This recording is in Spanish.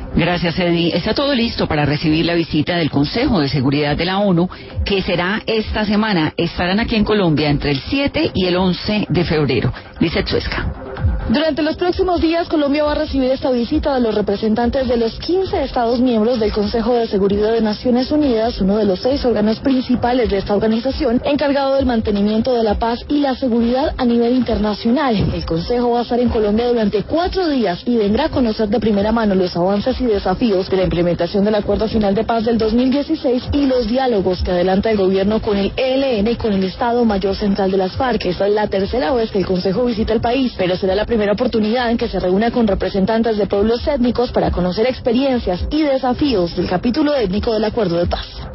Gracias, Eddie. Está todo listo para recibir la visita del Consejo de Seguridad de la ONU, que será esta semana. Estarán aquí en Colombia entre el 7 y el 11 de febrero. Lizeth Suezca. Durante los próximos días, Colombia va a recibir esta visita de los representantes de los 15 Estados miembros del Consejo de Seguridad de Naciones Unidas, uno de los 6 órganos principales de esta organización, encargado del mantenimiento de la paz y la seguridad a nivel internacional. El Consejo va a estar en Colombia durante 4 días y vendrá a conocer de primera mano los avances y desafíos de la implementación del Acuerdo Final de Paz del 2016 y los diálogos que adelanta el gobierno con el ELN y con el Estado Mayor Central de las FARC. Esta es la tercera vez que el Consejo visita el país, pero será la primera oportunidad en que se reúna con representantes de pueblos étnicos para conocer experiencias y desafíos del capítulo étnico del Acuerdo de Paz.